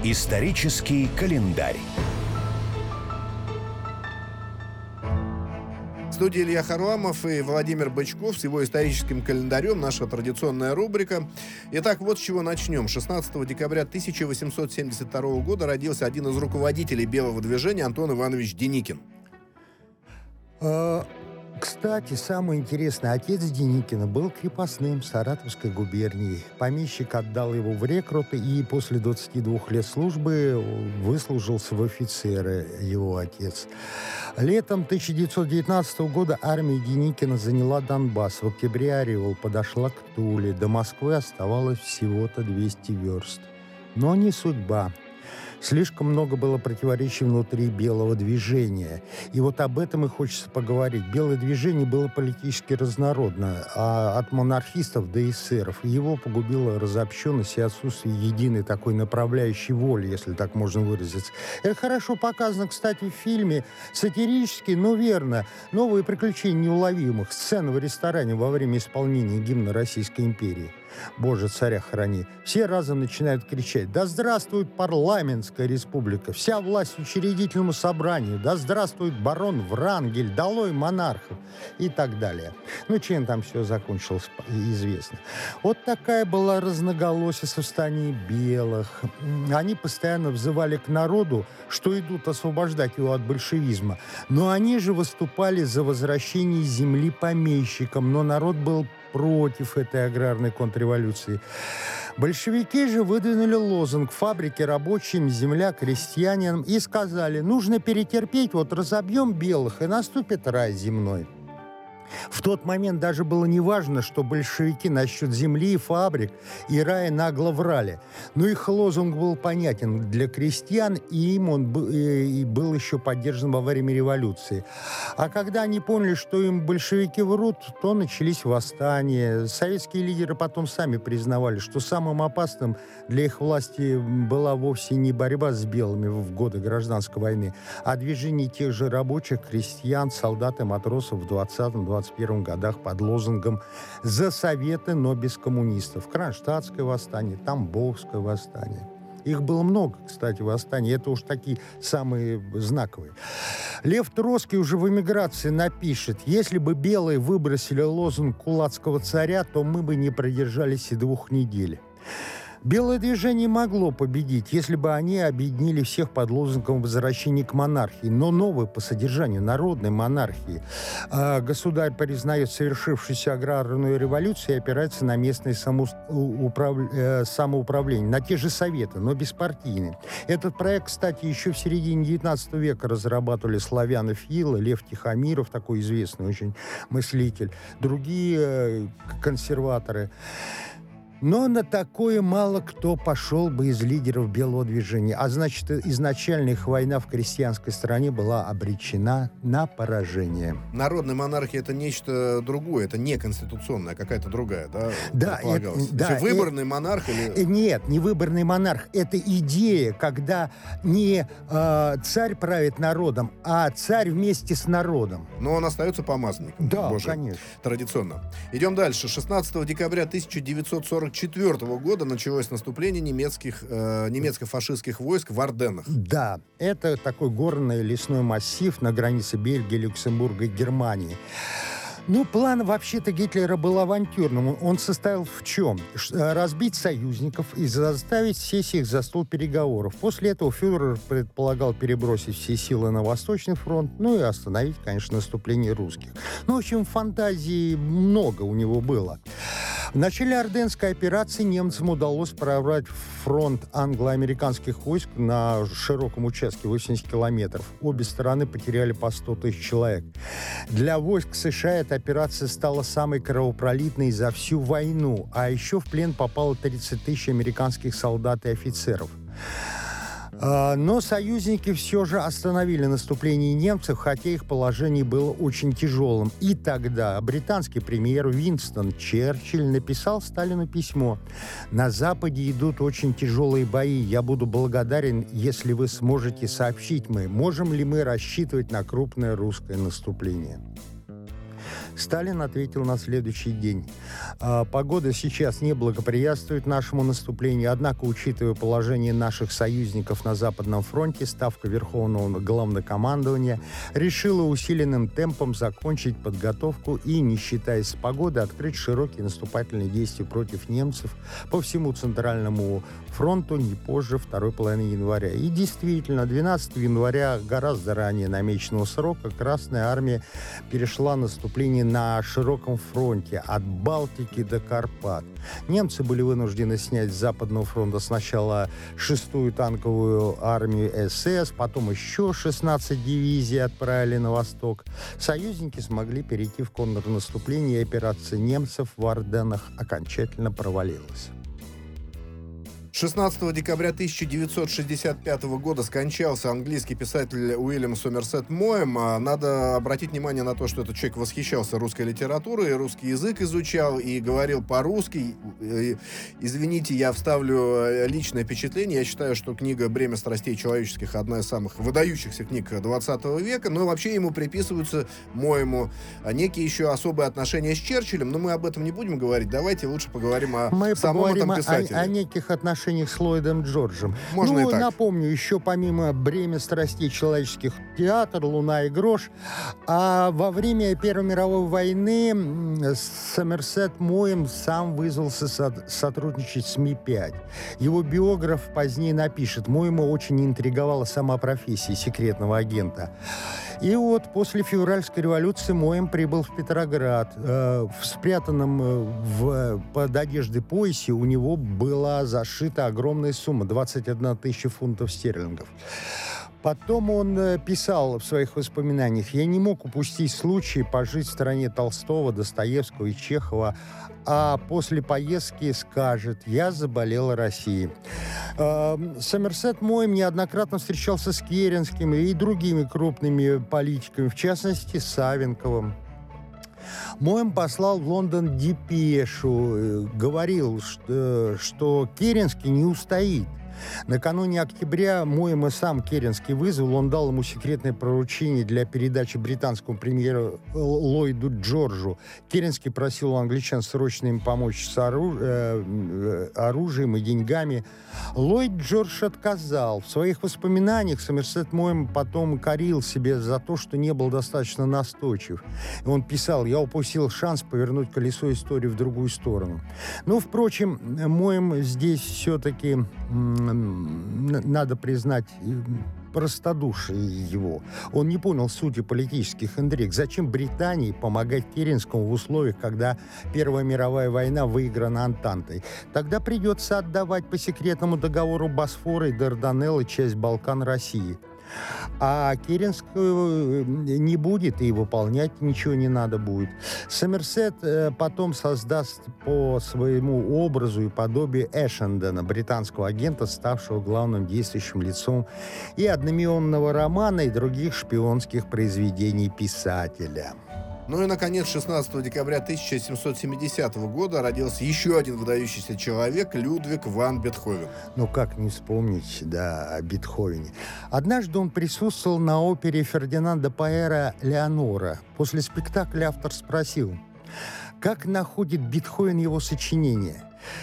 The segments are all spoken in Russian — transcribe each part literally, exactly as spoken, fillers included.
Исторический календарь. В студии Илья Харламов и Владимир Бычков с его историческим календарем, наша традиционная рубрика. Итак, вот с чего начнем. шестнадцатого декабря тысяча восемьсот семьдесят второго года родился один из руководителей Белого движения Антон Иванович Деникин. А, кстати, самое интересное, отец Деникина был крепостным Саратовской губернии. Помещик отдал его в рекруты, и после двадцати двух лет службы выслужился в офицеры его отец. Летом тысяча девятьсот девятнадцатого года армия Деникина заняла Донбасс. В октябре Орел подошла к Туле. До Москвы оставалось всего-то двести верст. Но не судьба. Слишком много было противоречий внутри Белого движения. И вот об этом и хочется поговорить. Белое движение было политически разнородно, а от монархистов до эсеров. Его погубила разобщенность и отсутствие единой такой направляющей воли, если так можно выразиться. Это хорошо показано, кстати, в фильме. Сатирически, но верно. Новые приключения неуловимых. Сцена в ресторане во время исполнения гимна Российской империи. Боже, царя храни. Все разом начинают кричать: «Да здравствует парламентская республика! Вся власть учредительному собранию! Да здравствует барон Врангель! Долой монархов!» И так далее. Ну, чем там все закончилось, известно. Вот такая была разноголосица в состоянии белых. Они постоянно взывали к народу, что идут освобождать его от большевизма. Но они же выступали за возвращение земли помещикам. Но народ был против этой аграрной контрреволюции. Большевики же выдвинули лозунг «Фабрики рабочим, земля крестьянинам» и сказали: нужно перетерпеть, вот разобьем белых, и наступит рай земной. В тот момент даже было неважно, что большевики насчет земли и фабрик и рая нагло врали. Но их лозунг был понятен для крестьян, и им он был, и был еще поддержан во время революции. А когда они поняли, что им большевики врут, то начались восстания. Советские лидеры потом сами признавали, что самым опасным для их власти была вовсе не борьба с белыми в годы гражданской войны, а движение тех же рабочих, крестьян, солдат и матросов в двадцатом-двадцать первом годах под лозунгом «За советы, но без коммунистов». Кронштадтское восстание, Тамбовское восстание. Их было много, кстати, восстаний. Это уж такие самые знаковые. Лев Троцкий уже в эмиграции напишет: «Если бы белые выбросили лозунг кулацкого царя, то мы бы не продержались и двух недель». Белое движение могло победить, если бы они объединили всех под лозунгом возвращения к монархии, но новой по содержанию народной монархии. А государь признает совершившуюся аграрную революцию и опирается на местное самоуправ... самоуправление, на те же советы, но беспартийные. Этот проект, кстати, еще в середине девятнадцатого века разрабатывали Славян Фила, Лев Тихомиров, такой известный очень мыслитель, другие консерваторы. Но на такое мало кто пошел бы из лидеров Белого движения. А значит, изначально их война в крестьянской стране была обречена на поражение. Народная монархия — это нечто другое, это не конституционная, а какая-то другая, да? Да, это, да. Выборный монарх или... Нет, не выборный монарх. Это идея, когда не э, царь правит народом, а царь вместе с народом. Но он остается помазанником. Да, Боже, конечно. Традиционно. Идем дальше. шестнадцатого декабря тысяча девятьсот сорок четвёртого года началось наступление немецких, э, немецко-фашистских войск в Арденнах. Да, это такой горный лесной массив на границе Бельгии, Люксембурга и Германии. Ну, план вообще-то Гитлера был авантюрным. Он состоял в чем? Разбить союзников и заставить сесть их за стол переговоров. После этого фюрер предполагал перебросить все силы на Восточный фронт, ну и остановить, конечно, наступление русских. Ну, в общем, фантазии много у него было. В начале Орденской операции немцам удалось прорвать фронт англо-американских войск на широком участке восемьдесят километров. Обе стороны потеряли по сто тысяч человек. Для войск США эта операция стала самой кровопролитной за всю войну, а еще в плен попало тридцать тысяч американских солдат и офицеров. Но союзники все же остановили наступление немцев, хотя их положение было очень тяжелым. И тогда британский премьер Уинстон Черчилль написал Сталину письмо: «На Западе идут очень тяжелые бои. Я буду благодарен, если вы сможете сообщить мне, можем ли мы рассчитывать на крупное русское наступление». Сталин ответил на следующий день. Погода сейчас не благоприятствует нашему наступлению, однако, учитывая положение наших союзников на Западном фронте, Ставка Верховного Главнокомандования решила усиленным темпом закончить подготовку и, не считаясь с погодой, открыть широкие наступательные действия против немцев по всему Центральному фронту не позже второй половины января. И действительно, двенадцатого января, гораздо ранее намеченного срока, Красная Армия перешла наступление на широком фронте от Балтики до Карпат. Немцы были вынуждены снять с Западного фронта сначала шестую танковую армию эс эс, потом еще шестнадцать дивизий отправили на восток. Союзники смогли перейти в контрнаступление, и операция немцев в Арденнах окончательно провалилась. шестнадцатого декабря тысяча девятьсот шестьдесят пятого года скончался английский писатель Уильям Сомерсет Моэм. Надо обратить внимание на то, что этот человек восхищался русской литературой, русский язык изучал и говорил по-русски. Извините, я вставлю личное впечатление. Я считаю, что книга «Бремя страстей человеческих» одна из самых выдающихся книг двадцатого века. Но вообще ему приписываются, Моэму, некие еще особые отношения с Черчиллем. Но мы об этом не будем говорить. Давайте лучше поговорим о мы самом этом о, писателе. О, о неких отношениях с Ллойдом Джорджем. Можно ну, и так. Напомню, еще помимо «Бремя страстей человеческих» театр, «Луна и грош», а во время Первой мировой войны Сомерсет Моэм сам вызвался со- сотрудничать с Ми пять. Его биограф позднее напишет: Моэма очень интриговала сама профессия секретного агента. И вот после февральской революции Моэм прибыл в Петроград. Э, в спрятанном э, в, под одеждой поясе у него была зашита огромная сумма — двадцать одна тысяча фунтов стерлингов. Потом он э, писал в своих воспоминаниях: «Я не мог упустить случай пожить в стране Толстого, Достоевского и Чехова, а после поездки скажет: я заболел Россией». Э, Сомерсет Моэм неоднократно встречался с Керенским и другими крупными политиками, в частности, Савенковым. Моэм послал в Лондон депешу, говорил, что, что Керенский не устоит. Накануне октября Моэма сам Керенский вызвал, он дал ему секретное поручение для передачи британскому премьеру Ллойду Джорджу. Керенский просил у англичан срочно им помочь с ору... э, оружием и деньгами. Ллойд Джордж отказал. В своих воспоминаниях Сомерсет Моэм потом корил себя за то, что не был достаточно настойчив. И он писал: «Я упустил шанс повернуть колесо истории в другую сторону». Но, впрочем, Моэм здесь все-таки... надо признать простодушие его. Он не понял сути политических интриг. Зачем Британии помогать Керенскому в условиях, когда Первая мировая война выиграна Антантой? Тогда придется отдавать по секретному договору Босфора и Дарданеллы часть Балкан России. А Керенского не будет, и выполнять ничего не надо будет. Сомерсет э, потом создаст по своему образу и подобию Эшендена, британского агента, ставшего главным действующим лицом и одноименного романа, и других шпионских произведений писателя. Ну и, наконец, шестнадцатого декабря тысяча семьсот семидесятого года родился еще один выдающийся человек — Людвиг ван Бетховен. Ну, как не вспомнить, да, о Бетховене. Однажды он присутствовал на опере Фердинанда Пайера «Леонора». После спектакля автор спросил, как находит Бетховен его сочинения.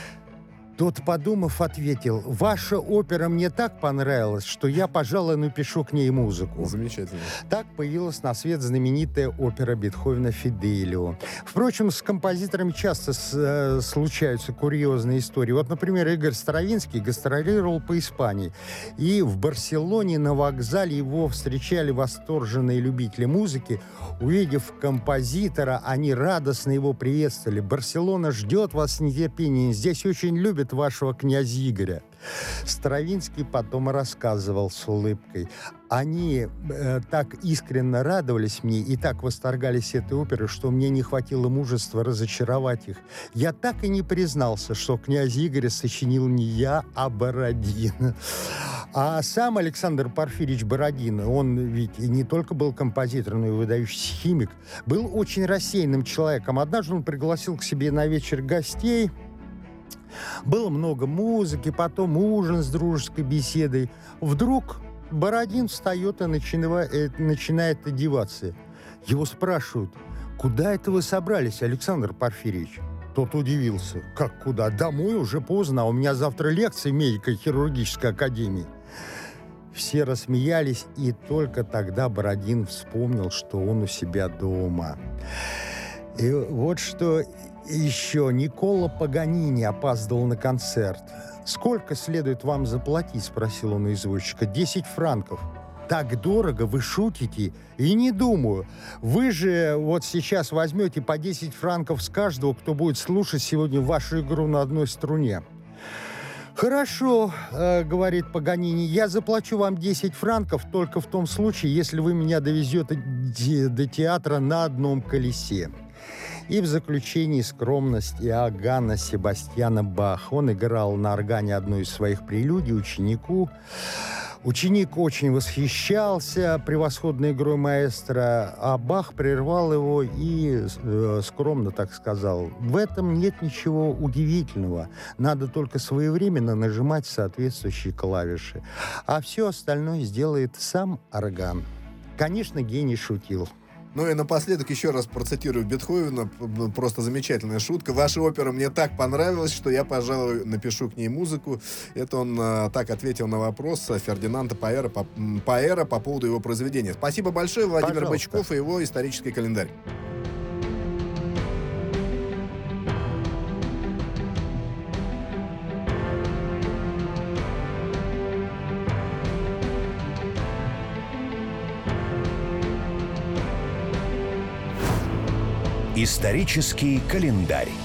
Тот, подумав, ответил: «Ваша опера мне так понравилась, что я, пожалуй, напишу к ней музыку». Замечательно. Так появилась на свет знаменитая опера Бетховена «Фиделио». Впрочем, с композиторами часто с, э, случаются курьезные истории. Вот, например, Игорь Стравинский гастролировал по Испании. И в Барселоне на вокзале его встречали восторженные любители музыки. Увидев композитора, они радостно его приветствовали. «Барселона ждет вас с нетерпением. Здесь очень любят вашего князя Игоря». Стравинский потом рассказывал с улыбкой: «Они э, так искренне радовались мне и так восторгались этой оперой, что мне не хватило мужества разочаровать их. Я так и не признался, что князя Игоря сочинил не я, а Бородин». А сам Александр Порфирьевич Бородин, он ведь не только был композитором, но и выдающийся химик, был очень рассеянным человеком. Однажды он пригласил к себе на вечер гостей. Было много музыки, потом ужин с дружеской беседой. Вдруг Бородин встает и начинает, начинает одеваться. Его спрашивают: «Куда это вы собрались, Александр Порфирьевич?» Тот удивился. «Как куда? Домой уже поздно, а у меня завтра лекция в медико-хирургической академии». Все рассмеялись, и только тогда Бородин вспомнил, что он у себя дома. И вот что еще. Никколо Паганини опаздывал на концерт. «Сколько следует вам заплатить?» — спросил он у извозчика. «Десять франков». «Так дорого? Вы шутите?» «И не думаю. Вы же вот сейчас возьмете по десять франков с каждого, кто будет слушать сегодня вашу игру на одной струне». «Хорошо, э, — говорит Паганини, — я заплачу вам десять франков только в том случае, если вы меня довезете до театра на одном колесе». И в заключении скромность Иоганна Себастьяна Бах. Он играл на органе одну из своих прелюдий ученику. Ученик очень восхищался превосходной игрой маэстро, а Бах прервал его и э, скромно так сказал: «В этом нет ничего удивительного. Надо только своевременно нажимать соответствующие клавиши. А все остальное сделает сам орган». Конечно, гений шутил. Ну и напоследок еще раз процитирую Бетховена. Просто замечательная шутка. «Ваша опера мне так понравилась, что я, пожалуй, напишу к ней музыку». Это он а, так ответил на вопрос Фердинанда Паэра по, Паэра по поводу его произведения. Спасибо большое, Владимир Пожалуйста. Бычков и его исторический календарь. Исторический календарь.